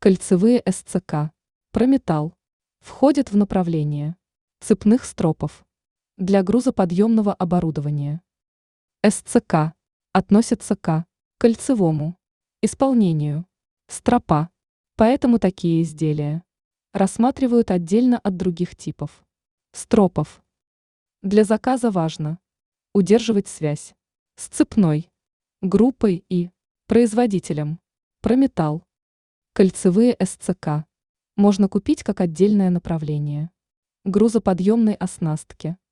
Кольцевые СЦК. Прометалл. Входят в направление цепных стропов для грузоподъемного оборудования. СЦК относится к кольцевому исполнению стропа, поэтому такие изделия рассматривают отдельно от других типов стропов. Для заказа важно удерживать связь с цепной группой и производителем. Прометалл. Кольцевые СЦК можно купить как отдельное направление грузоподъемной оснастки.